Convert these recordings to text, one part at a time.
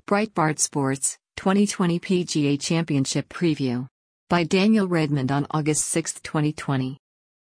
Breitbart Sports, 2020 PGA Championship Preview. By Daniel Redmond on August 6, 2020.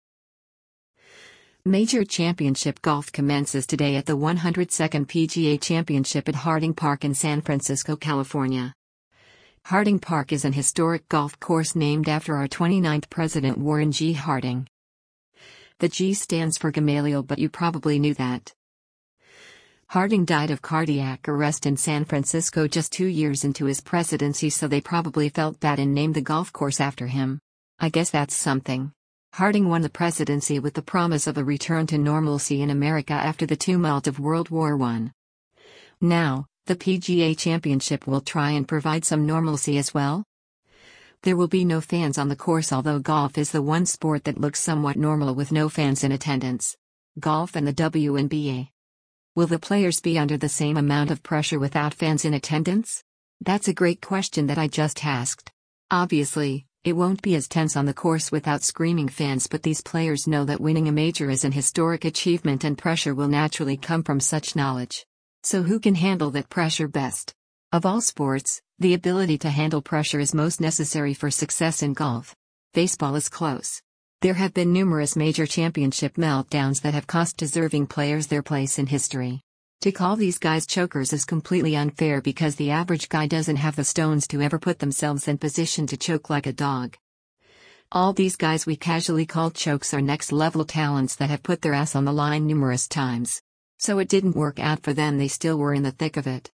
Major Championship Golf commences today at the 102nd PGA Championship at Harding Park in San Francisco, California. Harding Park is an historic golf course named after our 29th president Warren G. Harding. The G stands for Gamaliel, but you probably knew that. Harding died of cardiac arrest in San Francisco just 2 years into his presidency, so they probably felt bad and named the golf course after him. I guess that's something. Harding won the presidency with the promise of a return to normalcy in America after the tumult of World War I. Now, the PGA Championship will try and provide some normalcy as well. There will be no fans on the course, although golf is the one sport that looks somewhat normal with no fans in attendance. Golf and the WNBA. Will the players be under the same amount of pressure without fans in attendance? That's a great question that I just asked. Obviously, it won't be as tense on the course without screaming fans, but these players know that winning a major is an historic achievement and pressure will naturally come from such knowledge. So who can handle that pressure best? Of all sports, the ability to handle pressure is most necessary for success in golf. Baseball is close. There have been numerous major championship meltdowns that have cost deserving players their place in history. To call these guys chokers is completely unfair because the average guy doesn't have the stones to ever put themselves in position to choke like a dog. All these guys we casually call chokes are next-level talents that have put their ass on the line numerous times. So it didn't work out for them, they still were in the thick of it.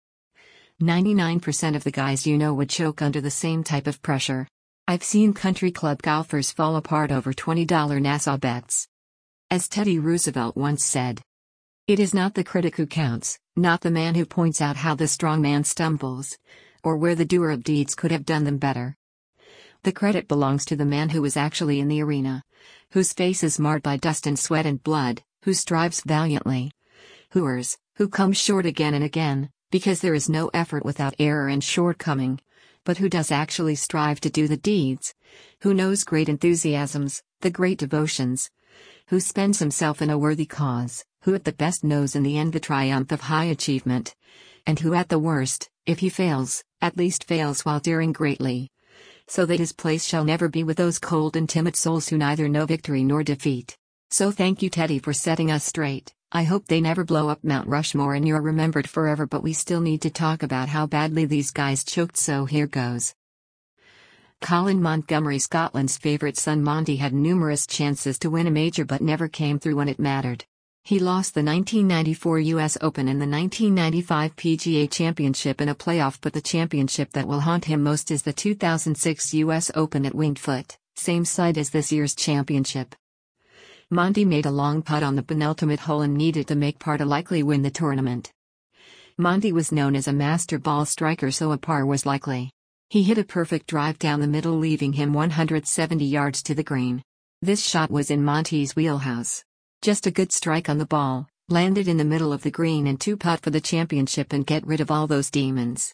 99% of the guys you know would choke under the same type of pressure. I've seen country club golfers fall apart over $20 Nassau bets. As Teddy Roosevelt once said, "It is not the critic who counts, not the man who points out how the strong man stumbles, or where the doer of deeds could have done them better. The credit belongs to the man who is actually in the arena, whose face is marred by dust and sweat and blood, who strives valiantly, who errs, who comes short again and again, because there is no effort without error and shortcoming, but who does actually strive to do the deeds, who knows great enthusiasms, the great devotions, who spends himself in a worthy cause, who at the best knows in the end the triumph of high achievement, and who at the worst, if he fails, at least fails while daring greatly, so that his place shall never be with those cold and timid souls who neither know victory nor defeat." So thank you, Teddy, for setting us straight. I hope they never blow up Mount Rushmore and you're remembered forever, but we still need to talk about how badly these guys choked, so here goes. Colin Montgomerie, Scotland's favourite son Monty, had numerous chances to win a major but never came through when it mattered. He lost the 1994 US Open and the 1995 PGA Championship in a playoff, but the championship that will haunt him most is the 2006 US Open at Winged Foot, same site as this year's championship. Monty made a long putt on the penultimate hole and needed to make par to likely win the tournament. Monty was known as a master ball striker, so a par was likely. He hit a perfect drive down the middle, leaving him 170 yards to the green. This shot was in Monty's wheelhouse. Just a good strike on the ball, landed in the middle of the green and two-putt for the championship and get rid of all those demons.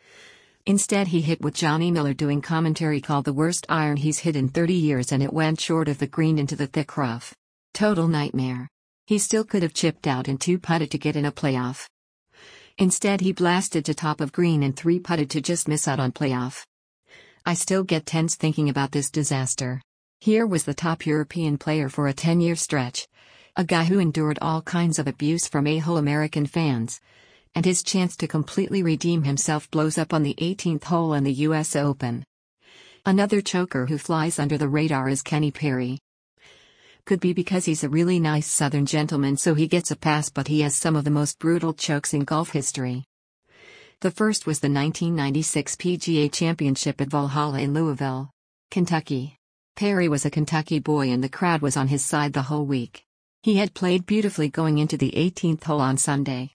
Instead he hit what Johnny Miller doing commentary called the worst iron he's hit in 30 years, and it went short of the green into the thick rough. Total nightmare. He still could have chipped out and two-putted to get in a playoff. Instead he blasted to top of green and three-putted to just miss out on playoff. I still get tense thinking about this disaster. Here was the top European player for a 10-year stretch, a guy who endured all kinds of abuse from a-hole American fans, and his chance to completely redeem himself blows up on the 18th hole in the US Open. Another choker who flies under the radar is Kenny Perry. Could be because he's a really nice Southern gentleman, so he gets a pass, but he has some of the most brutal chokes in golf history. The first was the 1996 PGA Championship at Valhalla in Louisville, Kentucky. Perry was a Kentucky boy and the crowd was on his side the whole week. He had played beautifully going into the 18th hole on Sunday.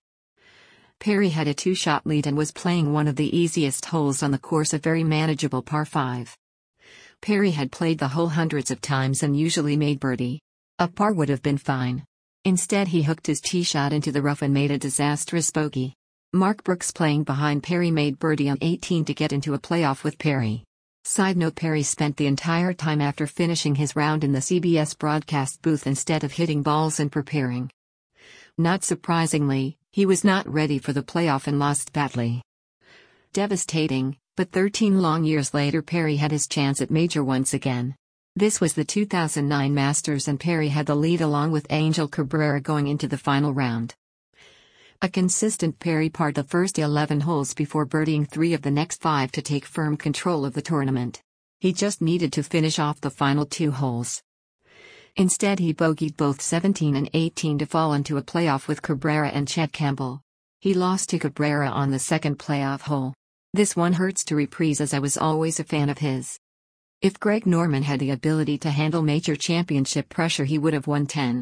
Perry had a two-shot lead and was playing one of the easiest holes on the course, a very manageable par 5. Perry had played the hole hundreds of times and usually made birdie. A par would have been fine. Instead he hooked his tee shot into the rough and made a disastrous bogey. Mark Brooks, playing behind Perry, made birdie on 18 to get into a playoff with Perry. Side note: Perry spent the entire time after finishing his round in the CBS broadcast booth instead of hitting balls and preparing. Not surprisingly, he was not ready for the playoff and lost badly. Devastating, but 13 long years later Perry had his chance at major once again. This was the 2009 Masters and Perry had the lead along with Angel Cabrera going into the final round. A consistent Perry parred the first 11 holes before birdieing 3 of the next 5 to take firm control of the tournament. He just needed to finish off the final 2 holes. Instead he bogeyed both 17 and 18 to fall into a playoff with Cabrera and Chet Campbell. He lost to Cabrera on the second playoff hole. This one hurts to reprise as I was always a fan of his. If Greg Norman had the ability to handle major championship pressure he would have won 10.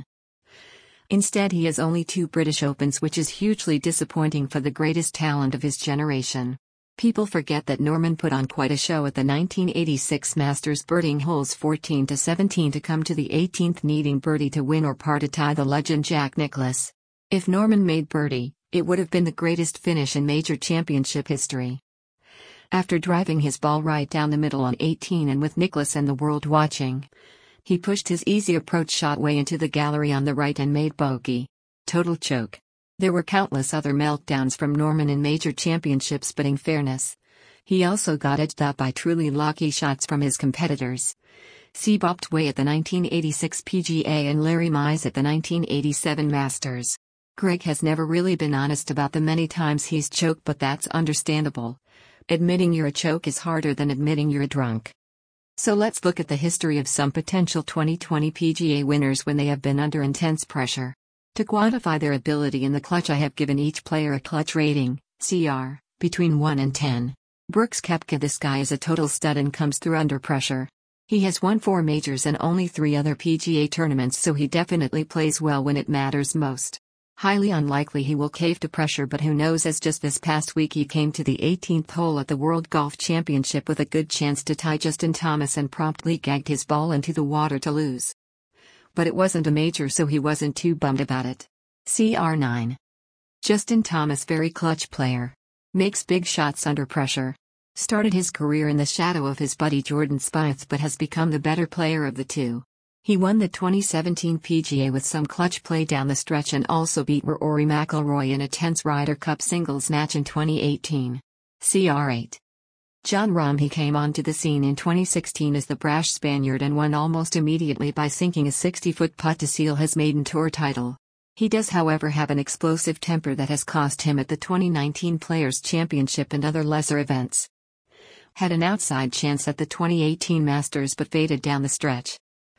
Instead he has only 2 British Opens, which is hugely disappointing for the greatest talent of his generation. People forget that Norman put on quite a show at the 1986 Masters, birdieing holes 14 to 17 to come to the 18th, needing birdie to win or par to tie the legend Jack Nicklaus. If Norman made birdie, it would have been the greatest finish in major championship history. After driving his ball right down the middle on 18 and with Nicklaus and the world watching, he pushed his easy approach shot way into the gallery on the right and made bogey. Total choke. There were countless other meltdowns from Norman in major championships, but in fairness, he also got edged up by truly lucky shots from his competitors. See Bob Way at the 1986 PGA and Larry Mize at the 1987 Masters. Greg has never really been honest about the many times he's choked, but that's understandable. Admitting you're a choke is harder than admitting you're a drunk. So let's look at the history of some potential 2020 PGA winners when they have been under intense pressure. To quantify their ability in the clutch, I have given each player a clutch rating, CR, between 1 and 10. Brooks Koepka. This guy is a total stud and comes through under pressure. He has won 4 majors and only 3 other PGA tournaments, so he definitely plays well when it matters most. Highly unlikely he will cave to pressure, but who knows, as just this past week he came to the 18th hole at the World Golf Championship with a good chance to tie Justin Thomas and promptly gagged his ball into the water to lose. But it wasn't a major, so he wasn't too bummed about it. CR 9. Justin Thomas, very clutch player. Makes big shots under pressure. Started his career in the shadow of his buddy Jordan Spieth but has become the better player of the two. He won the 2017 PGA with some clutch play down the stretch and also beat Rory McIlroy in a tense Ryder Cup singles match in 2018. CR 8. Jon Rahm. He came onto the scene in 2016 as the brash Spaniard and won almost immediately by sinking a 60-foot putt to seal his maiden tour title. He does, however, have an explosive temper that has cost him at the 2019 Players' Championship and other lesser events. Had an outside chance at the 2018 Masters but faded down the stretch.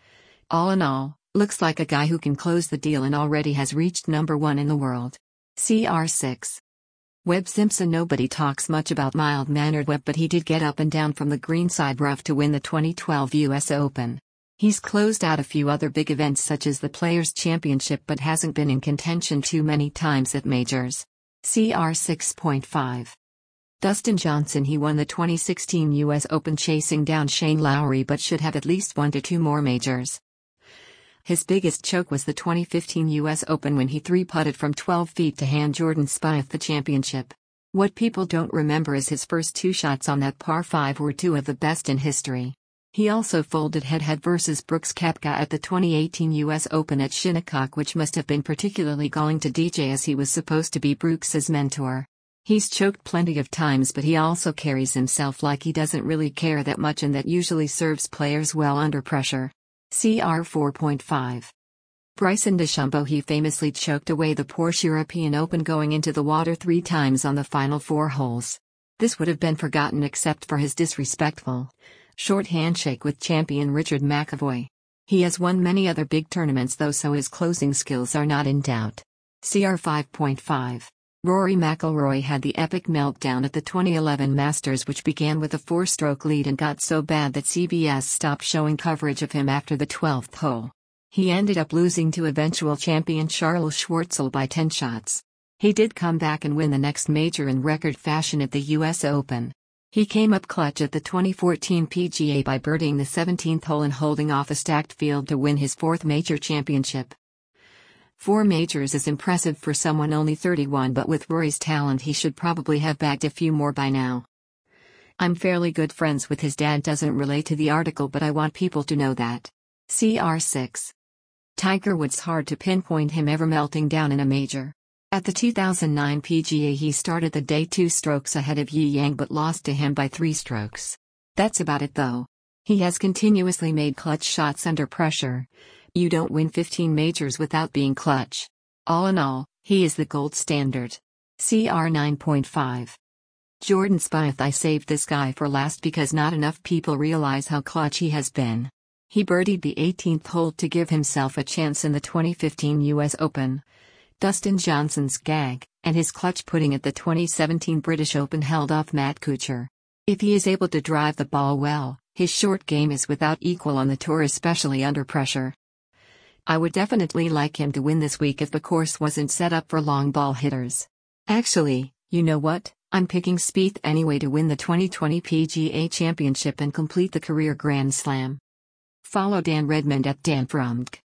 All in all, looks like a guy who can close the deal and already has reached number 1 in the world. CR 6. Webb Simpson. Nobody talks much about mild-mannered Webb, but he did get up and down from the greenside rough to win the 2012 US Open. He's closed out a few other big events such as the Players' Championship but hasn't been in contention too many times at majors. CR 6.5. Dustin Johnson. He won the 2016 US Open chasing down Shane Lowry but should have at least 1 to 2 more majors. His biggest choke was the 2015 US Open when he 3-putted from 12 feet to hand Jordan Spieth the championship. What people don't remember is his first 2 shots on that par 5 were 2 of the best in history. He also folded head-to-head versus Brooks Koepka at the 2018 US Open at Shinnecock, which must have been particularly galling to DJ as he was supposed to be Brooks's mentor. He's choked plenty of times, but he also carries himself like he doesn't really care that much, and that usually serves players well under pressure. CR 4.5. Bryson DeChambeau. He famously choked away the Porsche European Open going into the water 3 times on the final 4 holes. This would have been forgotten except for his disrespectful, short handshake with champion Richard McIlroy. He has won many other big tournaments though, so his closing skills are not in doubt. CR 5.5. Rory McIlroy had the epic meltdown at the 2011 Masters, which began with a 4-stroke lead and got so bad that CBS stopped showing coverage of him after the 12th hole. He ended up losing to eventual champion Charles Schwartzel by 10 shots. He did come back and win the next major in record fashion at the US Open. He came up clutch at the 2014 PGA by birdieing the 17th hole and holding off a stacked field to win his 4th major championship. 4 majors is impressive for someone only 31, but with Rory's talent he should probably have bagged a few more by now. I'm fairly good friends with his dad. Doesn't relate to the article, but I want people to know that. CR 6. Tiger Woods. Hard to pinpoint him ever melting down in a major. At the 2009 PGA he started the day 2 strokes ahead of Yi Yang but lost to him by 3 strokes. That's about it though. He has continuously made clutch shots under pressure. You don't win 15 majors without being clutch. All in all, he is the gold standard. CR 9.5. Jordan Spieth. I saved this guy for last because not enough people realize how clutch he has been. He birdied the 18th hole to give himself a chance in the 2015 US Open. Dustin Johnson's gag, and his clutch putting at the 2017 British Open held off Matt Kuchar. If he is able to drive the ball well, his short game is without equal on the tour, especially under pressure. I would definitely like him to win this week if the course wasn't set up for long ball hitters. Actually, you know what? I'm picking Spieth anyway to win the 2020 PGA Championship and complete the career Grand Slam. Follow Dan Redmond at Dan Frumk.